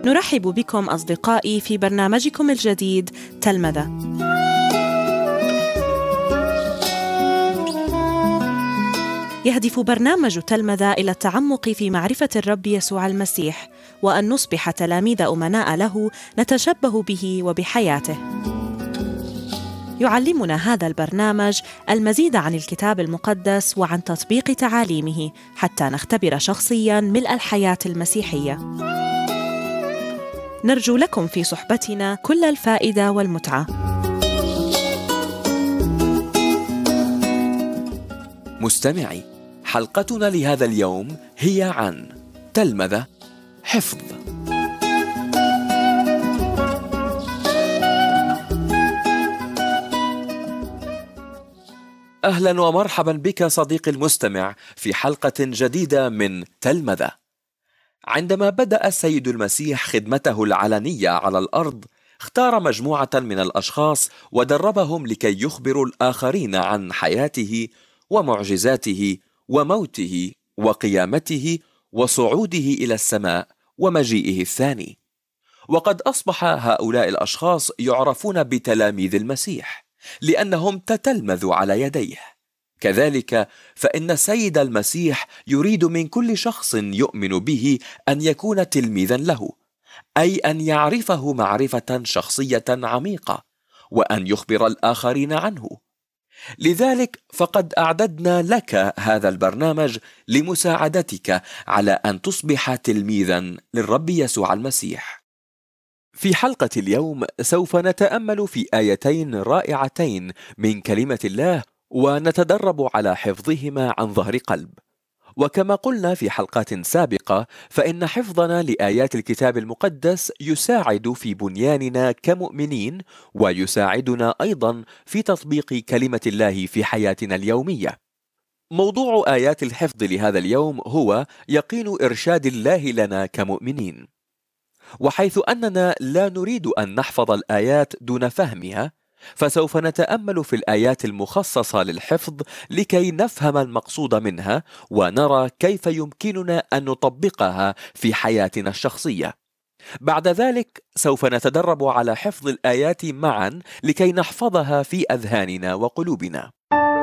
نرحب بكم أصدقائي في برنامجكم الجديد تلمذة. يهدف برنامج تلمذة إلى التعمق في معرفة الرب يسوع المسيح، وأن نصبح تلاميذ أمناء له نتشبه به وبحياته. يعلمنا هذا البرنامج المزيد عن الكتاب المقدس وعن تطبيق تعاليمه حتى نختبر شخصياً ملء الحياة المسيحية. نرجو لكم في صحبتنا كل الفائدة والمتعة. مستمعي، حلقتنا لهذا اليوم هي عن تلمذة حفظ. أهلا ومرحبا بك صديقي المستمع في حلقة جديدة من تلمذة. عندما بدأ السيد المسيح خدمته العلنية على الأرض، اختار مجموعة من الأشخاص ودربهم لكي يخبروا الآخرين عن حياته ومعجزاته وموته وقيامته وصعوده إلى السماء ومجيئه الثاني. وقد أصبح هؤلاء الأشخاص يعرفون بتلاميذ المسيح لأنهم تتلمذوا على يديه. كذلك فإن السيد المسيح يريد من كل شخص يؤمن به أن يكون تلميذا له، أي أن يعرفه معرفة شخصية عميقة وأن يخبر الآخرين عنه. لذلك فقد أعددنا لك هذا البرنامج لمساعدتك على أن تصبح تلميذا للرب يسوع المسيح. في حلقة اليوم سوف نتأمل في آيتين رائعتين من كلمة الله ونتدرب على حفظهما عن ظهر قلب. وكما قلنا في حلقات سابقة، فإن حفظنا لآيات الكتاب المقدس يساعد في بنياننا كمؤمنين، ويساعدنا أيضا في تطبيق كلمة الله في حياتنا اليومية. موضوع آيات الحفظ لهذا اليوم هو يقين إرشاد الله لنا كمؤمنين. وحيث أننا لا نريد أن نحفظ الآيات دون فهمها، فسوف نتأمل في الآيات المخصصة للحفظ لكي نفهم المقصود منها ونرى كيف يمكننا أن نطبقها في حياتنا الشخصية. بعد ذلك سوف نتدرب على حفظ الآيات معا لكي نحفظها في أذهاننا وقلوبنا.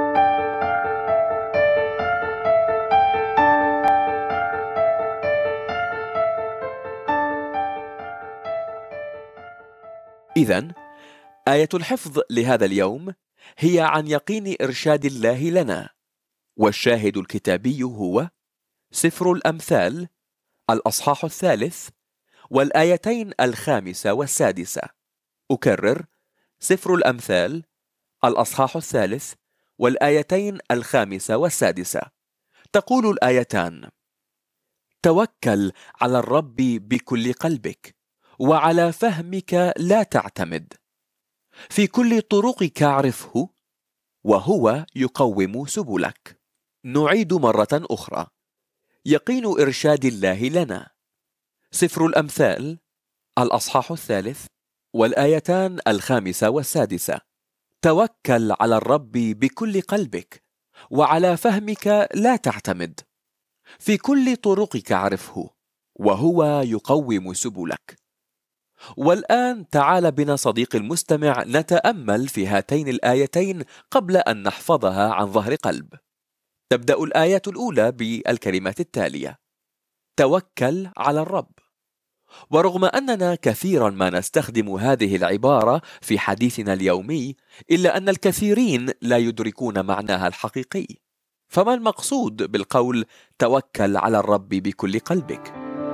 إذن آية الحفظ لهذا اليوم هي عن يقين إرشاد الله لنا، والشاهد الكتابي هو سفر الأمثال الأصحاح 3 والآيتين 5 و6. أكرر: سفر الأمثال الأصحاح 3 والآيتين 5 و6. تقول الآيتان: توكل على الرب بكل قلبك وعلى فهمك لا تعتمد، في كل طرقك اعرفه وهو يقوم سبلك. نعيد مرة أخرى: يقين إرشاد الله لنا. سفر الأمثال الأصحاح 3 والآيتان 5 و6. توكل على الرب بكل قلبك وعلى فهمك لا تعتمد، في كل طرقك اعرفه وهو يقوم سبلك. والآن تعال بنا صديقي المستمع نتأمل في هاتين الآيتين قبل أن نحفظها عن ظهر قلب. تبدأ الآية الأولى بالكلمات التالية: توكل على الرب. ورغم أننا كثيرا ما نستخدم هذه العبارة في حديثنا اليومي، إلا أن الكثيرين لا يدركون معناها الحقيقي. فما المقصود بالقول توكل على الرب بكل قلبك؟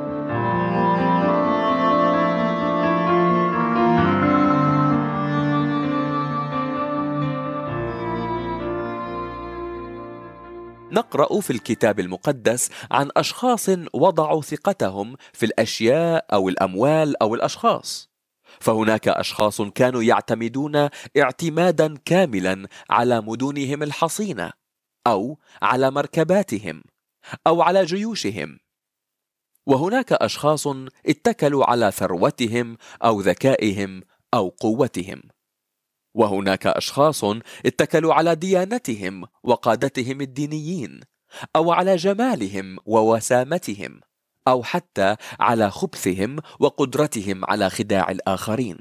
نقرأ في الكتاب المقدس عن أشخاص وضعوا ثقتهم في الأشياء أو الأموال أو الأشخاص. فهناك أشخاص كانوا يعتمدون اعتمادا كاملا على مدنهم الحصينة، أو على مركباتهم، أو على جيوشهم. وهناك أشخاص اتكلوا على ثروتهم أو ذكائهم أو قوتهم. وهناك أشخاص اتكلوا على ديانتهم وقادتهم الدينيين، أو على جمالهم ووسامتهم، أو حتى على خبثهم وقدرتهم على خداع الآخرين.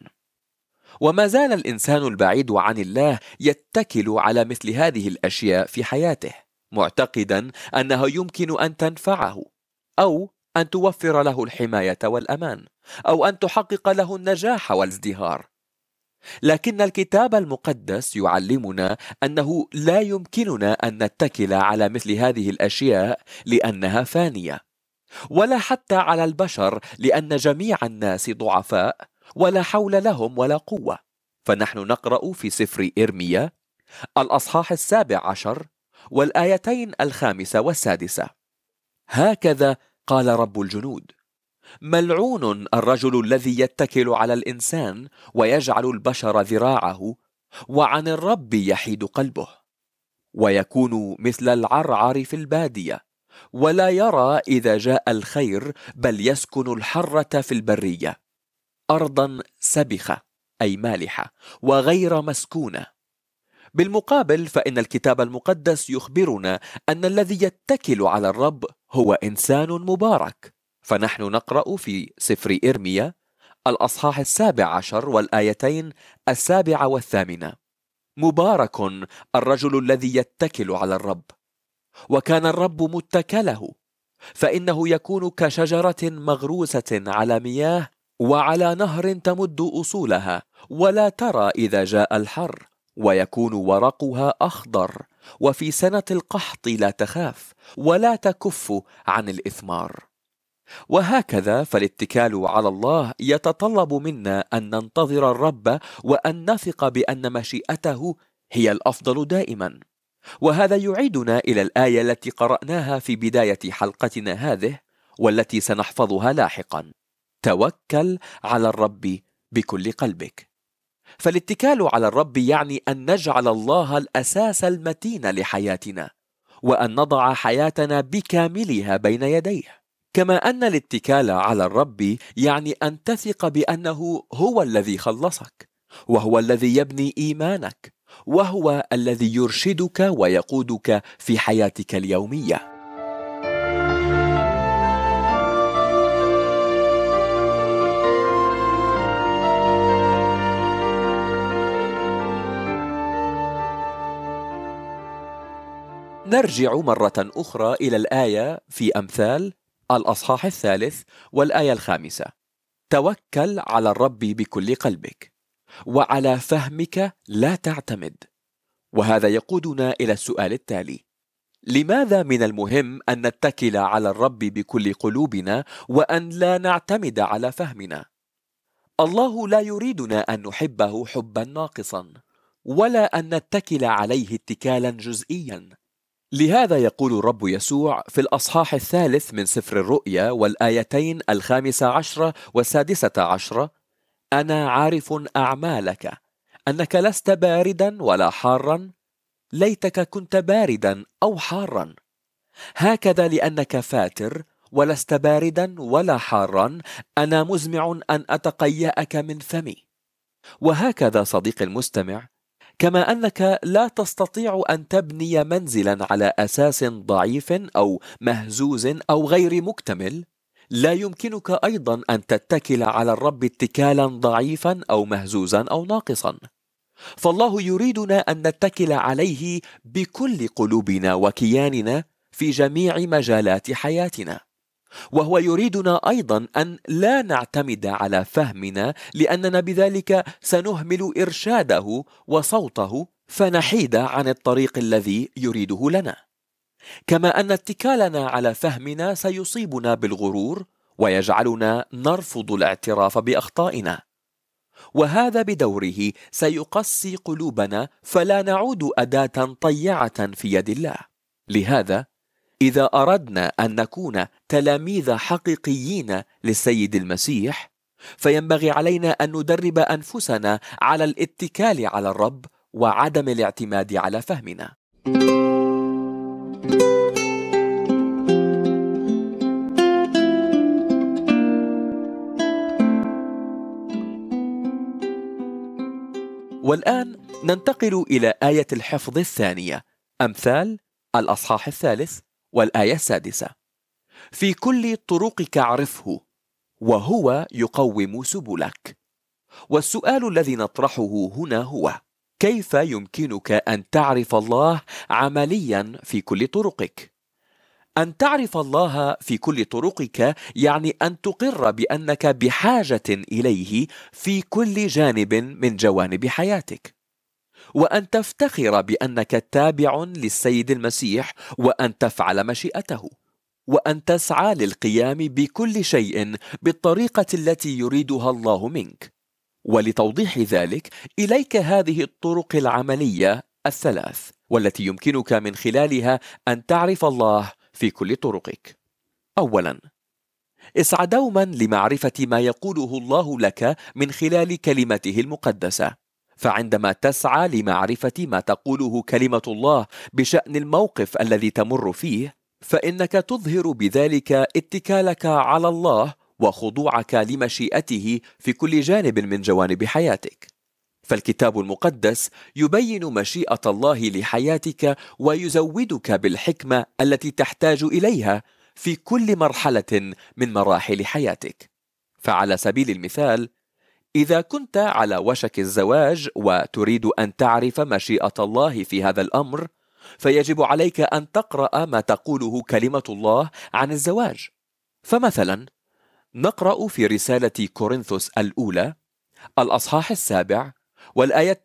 وما زال الإنسان البعيد عن الله يتكل على مثل هذه الأشياء في حياته، معتقدا أنها يمكن أن تنفعه، أو أن توفر له الحماية والأمان، أو أن تحقق له النجاح والازدهار. لكن الكتاب المقدس يعلمنا أنه لا يمكننا أن نتكل على مثل هذه الأشياء لأنها فانية، ولا حتى على البشر لأن جميع الناس ضعفاء ولا حول لهم ولا قوة. فنحن نقرأ في سفر إرميا الأصحاح 17 والآيتين 5 و6: هكذا قال رب الجنود: ملعون الرجل الذي يتكل على الإنسان ويجعل البشر ذراعه، وعن الرب يحيد قلبه، ويكون مثل العرعر في البادية، ولا يرى إذا جاء الخير، بل يسكن الحرة في البرية، أرضا سبخة أي مالحة وغير مسكونة. بالمقابل فإن الكتاب المقدس يخبرنا أن الذي يتكل على الرب هو إنسان مبارك. فنحن نقرأ في سفر إرميا الأصحاح 17 والآيتين 7 و8: مبارك الرجل الذي يتكل على الرب، وكان الرب متكله، فإنه يكون كشجرة مغروسة على مياه وعلى نهر تمد أصولها، ولا ترى إذا جاء الحر، ويكون ورقها أخضر، وفي سنة القحط لا تخاف ولا تكف عن الإثمار. وهكذا فالاتكال على الله يتطلب منا أن ننتظر الرب وأن نثق بأن مشيئته هي الأفضل دائما. وهذا يعيدنا إلى الآية التي قرأناها في بداية حلقتنا هذه، والتي سنحفظها لاحقا: توكل على الرب بكل قلبك. فالاتكال على الرب يعني أن نجعل الله الأساس المتين لحياتنا، وأن نضع حياتنا بكاملها بين يديه. كما أن الاتكال على الرب يعني أن تثق بأنه هو الذي خلصك، وهو الذي يبني إيمانك، وهو الذي يرشدك ويقودك في حياتك اليومية. نرجع مرة أخرى إلى الآية في أمثال الأصحاح 3 والآية 5: توكل على الرب بكل قلبك، وعلى فهمك لا تعتمد. وهذا يقودنا إلى السؤال التالي: لماذا من المهم أن نتكل على الرب بكل قلوبنا وأن لا نعتمد على فهمنا؟ الله لا يريدنا أن نحبه حبا ناقصا، ولا أن نتكل عليه اتكالا جزئيا. لهذا يقول الرب يسوع في الأصحاح 3 من سفر الرؤيا والآيتين 15 و16: أنا عارف أعمالك، أنك لست باردا ولا حارا، ليتك كنت باردا أو حارا. هكذا لأنك فاتر ولست باردا ولا حارا، أنا مزمع أن أتقيأك من فمي. وهكذا صديقي المستمع، كما أنك لا تستطيع أن تبني منزلا على أساس ضعيف أو مهزوز أو غير مكتمل، لا يمكنك أيضا أن تتكل على الرب اتكالا ضعيفا أو مهزوزا أو ناقصا. فالله يريدنا أن نتكل عليه بكل قلوبنا وكياننا في جميع مجالات حياتنا، وهو يريدنا أيضا أن لا نعتمد على فهمنا، لأننا بذلك سنهمل إرشاده وصوته فنحيد عن الطريق الذي يريده لنا. كما أن اتكالنا على فهمنا سيصيبنا بالغرور ويجعلنا نرفض الاعتراف بأخطائنا، وهذا بدوره سيقسي قلوبنا فلا نعود أداة طيعة في يد الله. لهذا إذا أردنا أن نكون تلاميذ حقيقيين للسيد المسيح، فينبغي علينا أن ندرب أنفسنا على الاتكال على الرب وعدم الاعتماد على فهمنا. والآن ننتقل إلى آية الحفظ الثانية، أمثال الأصحاح 3 والآية 6: في كل طرقك اعرفه وهو يقوم سبلك. والسؤال الذي نطرحه هنا هو: كيف يمكنك أن تعرف الله عمليا في كل طرقك؟ أن تعرف الله في كل طرقك يعني أن تقر بأنك بحاجة إليه في كل جانب من جوانب حياتك، وأن تفتخر بأنك تابع للسيد المسيح، وأن تفعل مشيئته، وأن تسعى للقيام بكل شيء بالطريقة التي يريدها الله منك. ولتوضيح ذلك إليك هذه الطرق العملية الثلاث، والتي يمكنك من خلالها أن تعرف الله في كل طرقك. أولا، اسعى دوما لمعرفة ما يقوله الله لك من خلال كلمته المقدسة. فعندما تسعى لمعرفة ما تقوله كلمة الله بشأن الموقف الذي تمر فيه، فإنك تظهر بذلك اتكالك على الله وخضوعك لمشيئته في كل جانب من جوانب حياتك. فالكتاب المقدس يبين مشيئة الله لحياتك ويزودك بالحكمة التي تحتاج إليها في كل مرحلة من مراحل حياتك. فعلى سبيل المثال، إذا كنت على وشك الزواج وتريد أن تعرف مشيئة الله في هذا الأمر، فيجب عليك أن تقرأ ما تقوله كلمة الله عن الزواج. فمثلا نقرأ في رسالة كورنثوس الأولى الأصحاح 7 والآية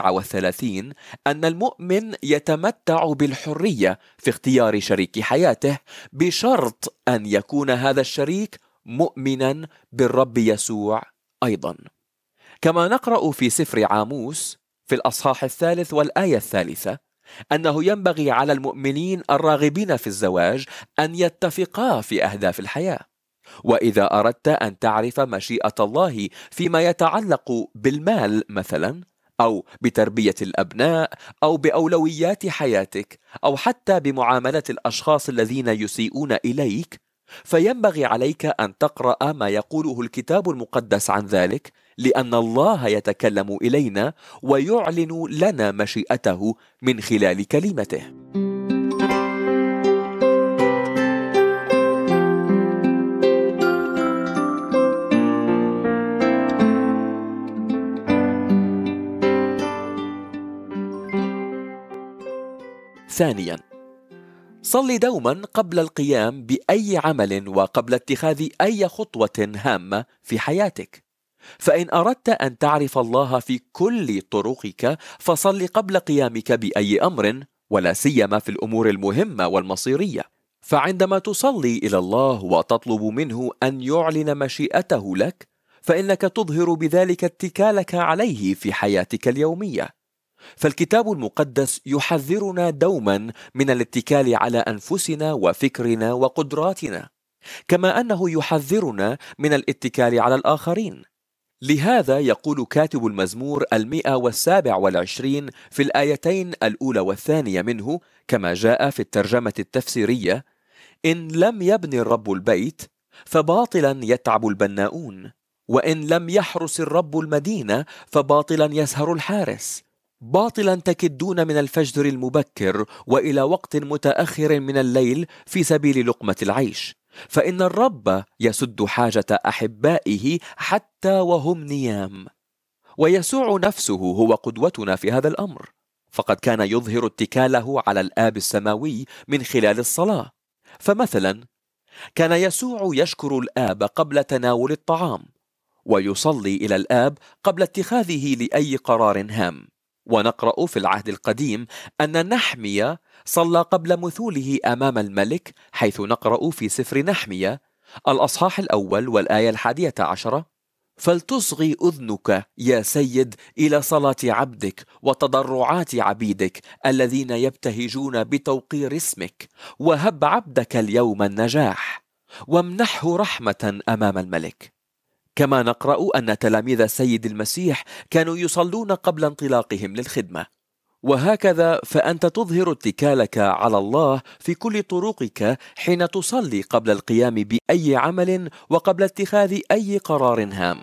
39 أن المؤمن يتمتع بالحرية في اختيار شريك حياته بشرط أن يكون هذا الشريك مؤمنا بالرب يسوع أيضا. كما نقرأ في سفر عاموس في الأصحاح 3 والآية 3 أنه ينبغي على المؤمنين الراغبين في الزواج أن يتفقا في أهداف الحياة. وإذا أردت أن تعرف مشيئة الله فيما يتعلق بالمال مثلا، أو بتربية الأبناء، أو بأولويات حياتك، أو حتى بمعاملة الأشخاص الذين يسيئون إليك، فينبغي عليك أن تقرأ ما يقوله الكتاب المقدس عن ذلك، لأن الله يتكلم إلينا ويعلن لنا مشيئته من خلال كلمته. ثانيا، صل دوما قبل القيام بأي عمل وقبل اتخاذ أي خطوة هامة في حياتك. فإن أردت أن تعرف الله في كل طرقك، فصل قبل قيامك بأي أمر، ولا سيما في الأمور المهمة والمصيرية. فعندما تصلي إلى الله وتطلب منه أن يعلن مشيئته لك، فإنك تظهر بذلك اتكالك عليه في حياتك اليومية. فالكتاب المقدس يحذرنا دوما من الاتكال على أنفسنا وفكرنا وقدراتنا، كما أنه يحذرنا من الاتكال على الآخرين. لهذا يقول كاتب المزمور 127 في الآيتين الأولى والثانية منه، كما جاء في الترجمة التفسيرية: إن لم يبني الرب البيت فباطلا يتعب البناؤون، وإن لم يحرس الرب المدينة فباطلا يسهر الحارس، باطلا تكدون من الفجر المبكر وإلى وقت متأخر من الليل في سبيل لقمة العيش، فإن الرب يسد حاجة أحبائه حتى وهم نيام. ويسوع نفسه هو قدوتنا في هذا الأمر، فقد كان يظهر اتكاله على الآب السماوي من خلال الصلاة. فمثلا كان يسوع يشكر الآب قبل تناول الطعام، ويصلي إلى الآب قبل اتخاذه لأي قرار هام. ونقرأ في العهد القديم أن نحمية صلى قبل مثوله أمام الملك، حيث نقرأ في سفر نحمية الأصحاح 1 والآية 11: فلتصغي أذنك يا سيد إلى صلاة عبدك وتضرعات عبيدك الذين يبتهجون بتوقير اسمك، وهب عبدك اليوم النجاح، وامنحه رحمة أمام الملك. كما نقرأ أن تلاميذ السيد المسيح كانوا يصلون قبل انطلاقهم للخدمة. وهكذا فأنت تظهر اتكالك على الله في كل طرقك حين تصلي قبل القيام بأي عمل وقبل اتخاذ أي قرار هام.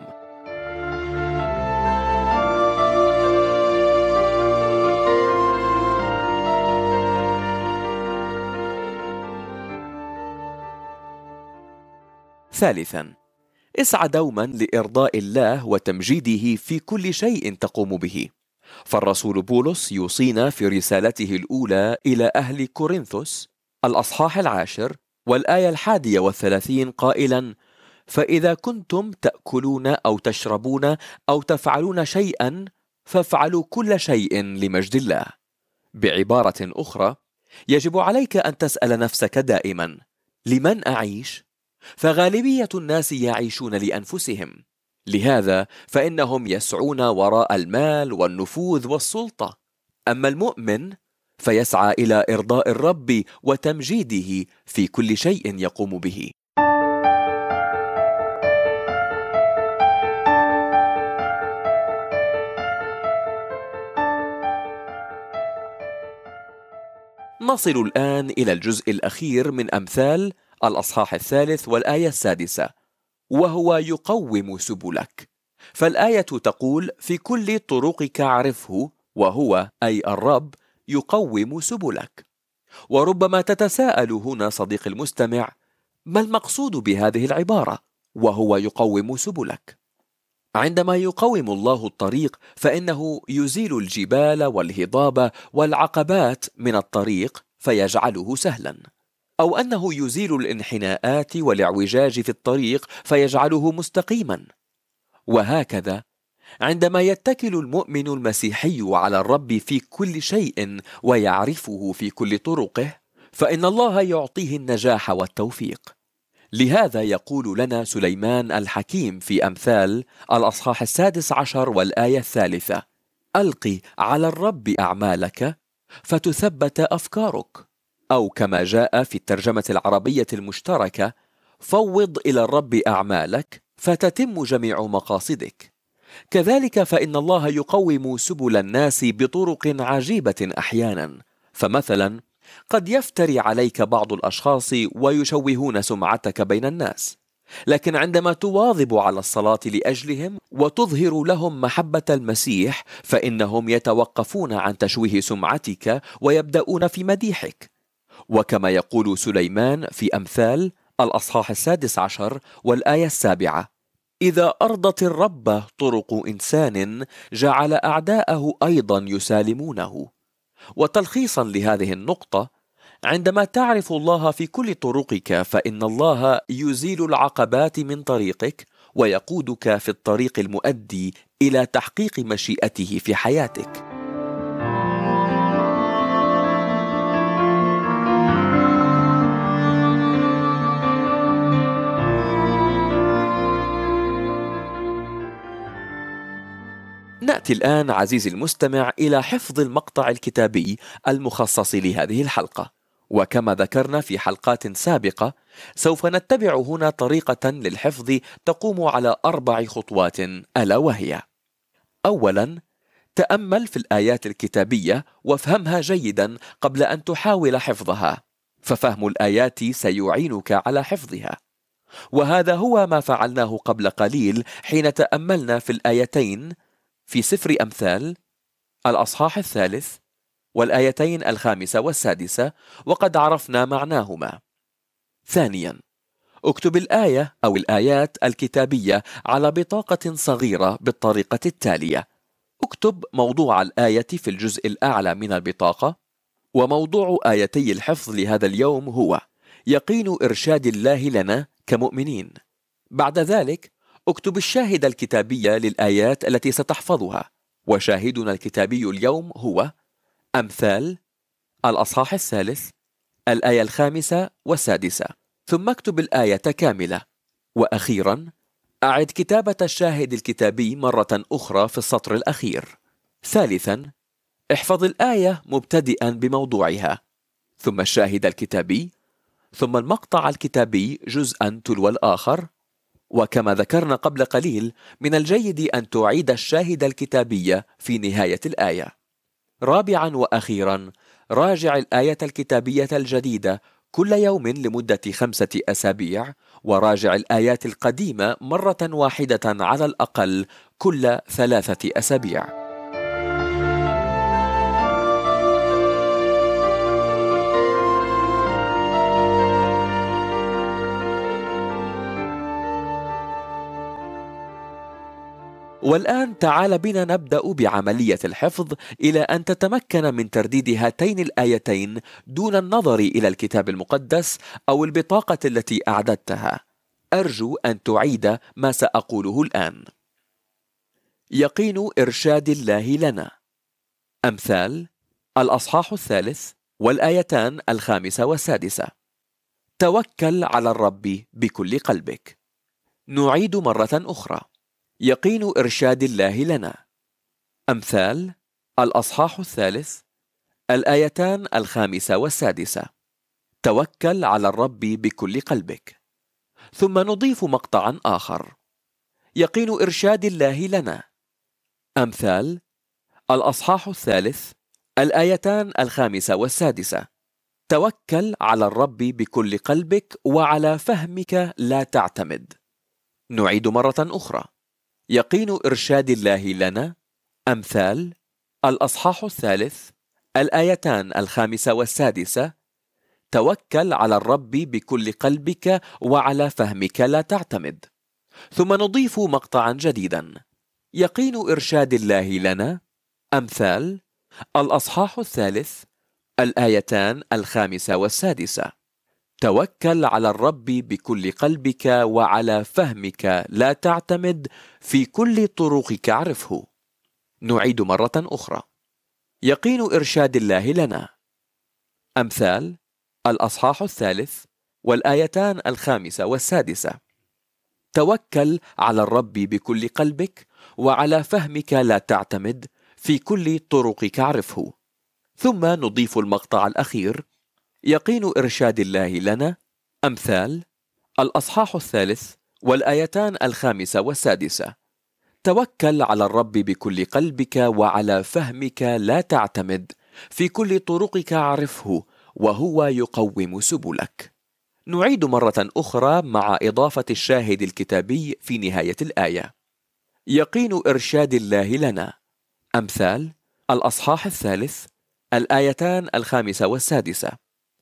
ثالثا، اسعى دوما لإرضاء الله وتمجيده في كل شيء تقوم به، فالرسول بولس يوصينا في رسالته الأولى إلى أهل كورنثوس الأصحاح 10 والآية 31 قائلا: فإذا كنتم تأكلون أو تشربون أو تفعلون شيئا فافعلوا كل شيء لمجد الله. بعبارة أخرى، يجب عليك أن تسأل نفسك دائما: لمن أعيش؟ فغالبية الناس يعيشون لأنفسهم، لهذا فإنهم يسعون وراء المال والنفوذ والسلطة. أما المؤمن فيسعى إلى إرضاء الرب وتمجيده في كل شيء يقوم به. نصل الآن إلى الجزء الأخير من أمثال الأصحاح 3 والآية 6، وهو يقوم سبلك. فالآية تقول: في كل طرقك عرفه، وهو أي الرب يقوم سبلك. وربما تتساءل هنا صديق المستمع: ما المقصود بهذه العبارة وهو يقوم سبلك؟ عندما يقوم الله الطريق فإنه يزيل الجبال والهضاب والعقبات من الطريق فيجعله سهلا، أو أنه يزيل الانحناءات والاعوجاج في الطريق فيجعله مستقيما. وهكذا عندما يتكل المؤمن المسيحي على الرب في كل شيء ويعرفه في كل طرقه، فإن الله يعطيه النجاح والتوفيق. لهذا يقول لنا سليمان الحكيم في أمثال الأصحاح 16 والآية 3: ألقي على الرب أعمالك فتثبت أفكارك، أو كما جاء في الترجمة العربية المشتركة: فوض إلى الرب أعمالك فتتم جميع مقاصدك. كذلك فإن الله يقوم سبل الناس بطرق عجيبة أحيانا، فمثلا قد يفتري عليك بعض الأشخاص ويشوهون سمعتك بين الناس، لكن عندما تواظب على الصلاة لأجلهم وتظهر لهم محبة المسيح فإنهم يتوقفون عن تشويه سمعتك ويبدأون في مديحك. وكما يقول سليمان في أمثال الأصحاح 16 والآية 7: إذا أرضت الرب طرق إنسان جعل أعداءه أيضا يسالمونه. وتلخيصا لهذه النقطة، عندما تعرف الله في كل طرقك فإن الله يزيل العقبات من طريقك ويقودك في الطريق المؤدي إلى تحقيق مشيئته في حياتك. نأتي الآن عزيزي المستمع إلى حفظ المقطع الكتابي المخصص لهذه الحلقة. وكما ذكرنا في حلقات سابقة، سوف نتبع هنا طريقة للحفظ تقوم على 4 خطوات، ألا وهي: أولا، تأمل في الآيات الكتابية وافهمها جيدا قبل أن تحاول حفظها، ففهم الآيات سيعينك على حفظها. وهذا هو ما فعلناه قبل قليل حين تأملنا في الآيتين في سفر أمثال الأصحاح 3 والآيتين 5 و6، وقد عرفنا معناهما. ثانيا، اكتب الآية أو الآيات الكتابية على بطاقة صغيرة بالطريقة التالية: اكتب موضوع الآية في الجزء الأعلى من البطاقة، وموضوع آيتي الحفظ لهذا اليوم هو يقين إرشاد الله لنا كمؤمنين. بعد ذلك اكتب الشاهد الكتابي للآيات التي ستحفظها، وشاهدنا الكتابي اليوم هو أمثال الأصحاح 3 الآية 5 و6. ثم اكتب الآية كاملة. وأخيرا، أعد كتابة الشاهد الكتابي مرة أخرى في السطر الأخير. ثالثا، احفظ الآية مبتدئا بموضوعها، ثم الشاهد الكتابي، ثم المقطع الكتابي جزءا تلو الآخر. وكما ذكرنا قبل قليل، من الجيد أن تعيد الشاهد الكتابي في نهاية الآية. رابعا وأخيرا، راجع الآية الكتابية الجديدة كل يوم لمدة 5 أسابيع، وراجع الآيات القديمة مرة واحدة على الأقل كل 3 أسابيع. والآن تعال بنا نبدأ بعملية الحفظ إلى أن تتمكن من ترديد هاتين الآيتين دون النظر إلى الكتاب المقدس أو البطاقة التي أعددتها. أرجو أن تعيد ما سأقوله الآن. يقين إرشاد الله لنا. أمثال الأصحاح 3 والآيتان 5 و6. توكل على الرب بكل قلبك. نعيد مرة أخرى. يقين إرشاد الله لنا. أمثال الأصحاح 3 الآيتان 5 و6. توكل على الرب بكل قلبك. ثم نضيف مقطعا آخر. يقين إرشاد الله لنا. أمثال الأصحاح 3 الآيتان 5 و6. توكل على الرب بكل قلبك وعلى فهمك لا تعتمد. نعيد مرة أخرى. يقين إرشاد الله لنا. أمثال الأصحاح 3 الآيتان 5 و6. توكل على الرب بكل قلبك وعلى فهمك لا تعتمد. ثم نضيف مقطعا جديدا. يقين إرشاد الله لنا. أمثال الأصحاح 3 الآيتان 5 و6. توكل على الرب بكل قلبك وعلى فهمك لا تعتمد، في كل طرقك اعرفه. نعيد مرة أخرى. يقين إرشاد الله لنا. أمثال الأصحاح 3 والآيتان 5 و6. توكل على الرب بكل قلبك وعلى فهمك لا تعتمد، في كل طرقك اعرفه. ثم نضيف المقطع الأخير. يقين إرشاد الله لنا. أمثال الأصحاح 3 والآيتان 5 و6. توكل على الرب بكل قلبك وعلى فهمك لا تعتمد، في كل طرقك اعرفه وهو يقوم سبلك. نعيد مرة أخرى مع إضافة الشاهد الكتابي في نهاية الآية. يقين إرشاد الله لنا. أمثال الأصحاح 3 الآيتان 5 و6.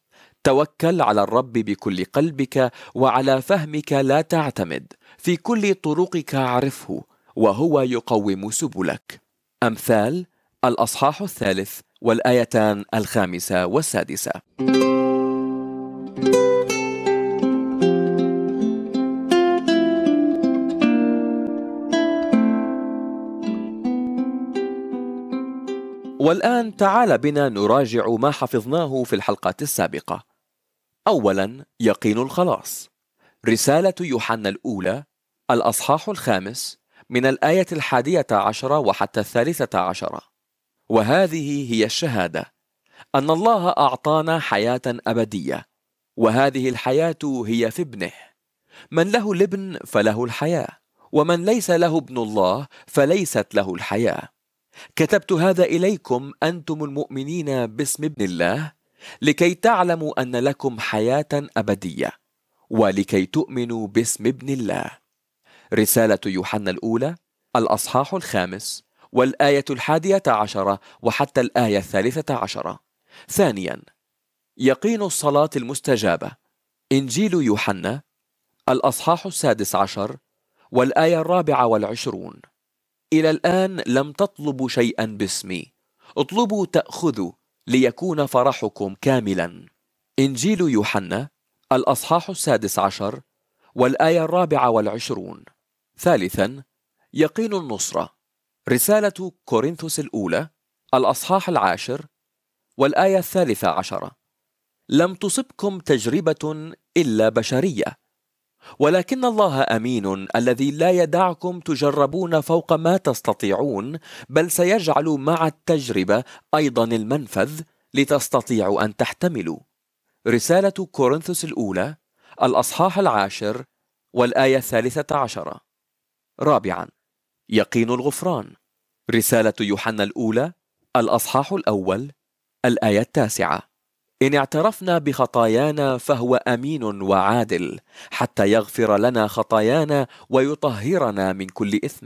توكل على الرب بكل قلبك وعلى فهمك لا تعتمد، في كل طرقك اعرفه وهو يقوم سبلك. أمثال الأصحاح 3 والآيتان 5 و6. والآن تعال بنا نراجع ما حفظناه في الحلقات السابقة. أولا، يقين الخلاص. رسالة يوحنا الأولى الأصحاح 5 من الآية 11 وحتى 13. وهذه هي الشهادة، أن الله أعطانا حياة أبدية، وهذه الحياة هي في ابنه. من له الابن فله الحياة، ومن ليس له ابن الله فليست له الحياة. كتبت هذا إليكم أنتم المؤمنين باسم ابن الله، لكي تعلموا أن لكم حياة أبدية، ولكي تؤمنوا باسم ابن الله. رسالة يوحنا الأولى الأصحاح 5 والآية 11 وحتى الآية 13. ثانيا، يقين الصلاة المستجابة. إنجيل يوحنا الأصحاح 16 والآية 24. إلى الآن لم تطلبوا شيئا باسمي، اطلبوا تأخذوا ليكون فرحكم كاملا. إنجيل يوحنا الأصحاح 16 والآية 24. ثالثا، يقين النصرة. رسالة كورنثوس الأولى الأصحاح 10 والآية 13. لم تصبكم تجربة إلا بشرية، ولكن الله أمين، الذي لا يدعكم تجربون فوق ما تستطيعون، بل سيجعل مع التجربة أيضا المنفذ لتستطيعوا أن تحتملوا. رسالة كورنثوس الأولى الأصحاح 10 والآية 13. رابعا، يقين الغفران. رسالة يوحنا الأولى الأصحاح 1 الآية 9. إن اعترفنا بخطايانا فهو أمين وعادل حتى يغفر لنا خطايانا ويطهرنا من كل إثم.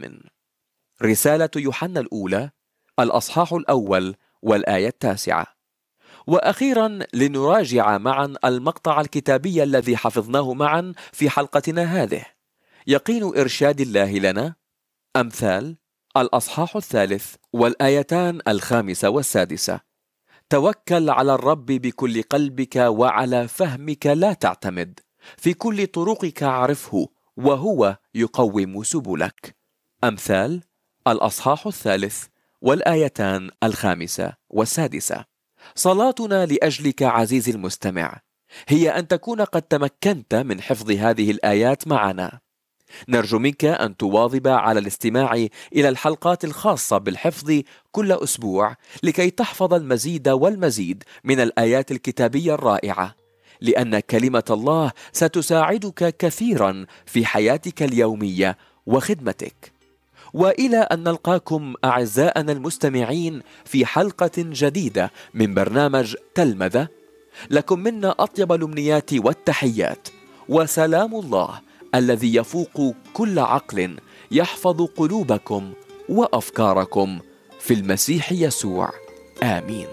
رسالة يوحنا الأولى الأصحاح 1 والآية 9. وأخيرا، لنراجع معا المقطع الكتابي الذي حفظناه معا في حلقتنا هذه. يقين إرشاد الله لنا. أمثال الأصحاح 3 والآيتان 5 و6. توكل على الرب بكل قلبك وعلى فهمك لا تعتمد، في كل طرقك عرفه وهو يقوم سبلك. أمثال الأصحاح 3 والآيتان 5 و6. صلاتنا لأجلك عزيزي المستمع هي أن تكون قد تمكنت من حفظ هذه الآيات معنا. نرجو منك أن تواظب على الاستماع إلى الحلقات الخاصة بالحفظ كل أسبوع لكي تحفظ المزيد والمزيد من الآيات الكتابية الرائعة، لأن كلمة الله ستساعدك كثيرا في حياتك اليومية وخدمتك. وإلى أن نلقاكم أعزائنا المستمعين في حلقة جديدة من برنامج تلمذة، لكم منا أطيب الأمنيات والتحيات، وسلام الله الذي يفوق كل عقل يحفظ قلوبكم وأفكاركم في المسيح يسوع. آمين.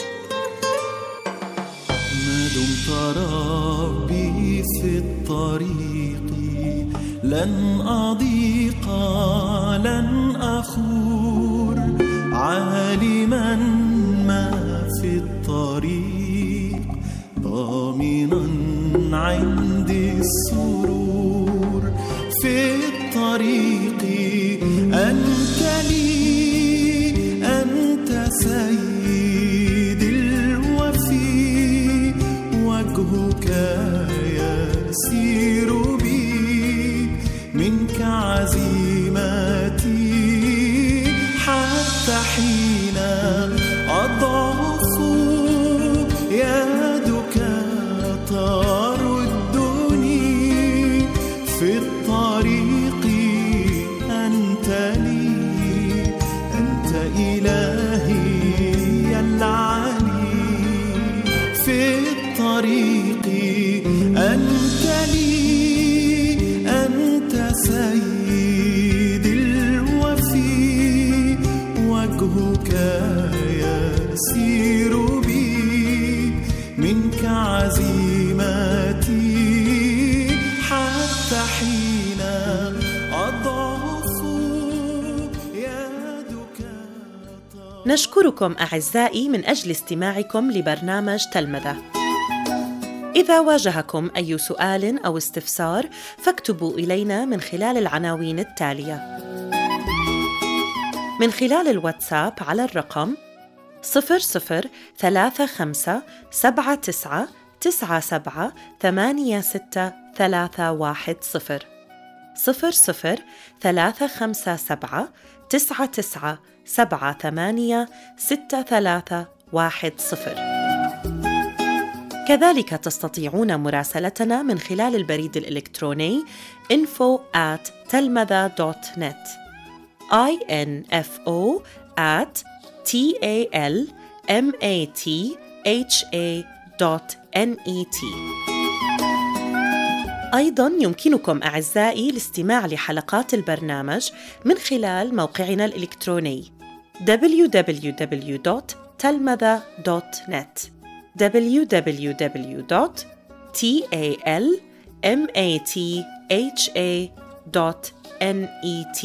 ما دمت ربي في الطريق لن أضيق لن أخور، عالما ما في الطريق ضامنا عندي السرور. في الطريق أنت لي، أنت سيدي الوفي، وجهك يسير بي، منك عزيمتي حتى حين أضعف، يدك تردني في الطريق. أنت لي، أنت إلهي العلي. في الطريق أنت لي، أنت سيدي الوفي، وجهك يسير بي، منك عزيمتي حتى حين أضعف، يدك. نشكركم أعزائي من أجل استماعكم لبرنامج تلمذة. إذا واجهكم أي سؤال أو استفسار فاكتبوا إلينا من خلال العناوين التالية: من خلال الواتساب على الرقم 003579878631، 003579878631. كذلك تستطيعون مراسلتنا من خلال البريد الإلكتروني info@talmadha.net info@talmatha.net. أيضاً يمكنكم أعزائي الاستماع لحلقات البرنامج من خلال موقعنا الإلكتروني www.talmadha.net www.talmatha.net.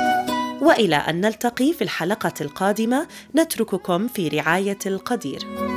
وإلى أن نلتقي في الحلقة القادمة، نترككم في رعاية القدير.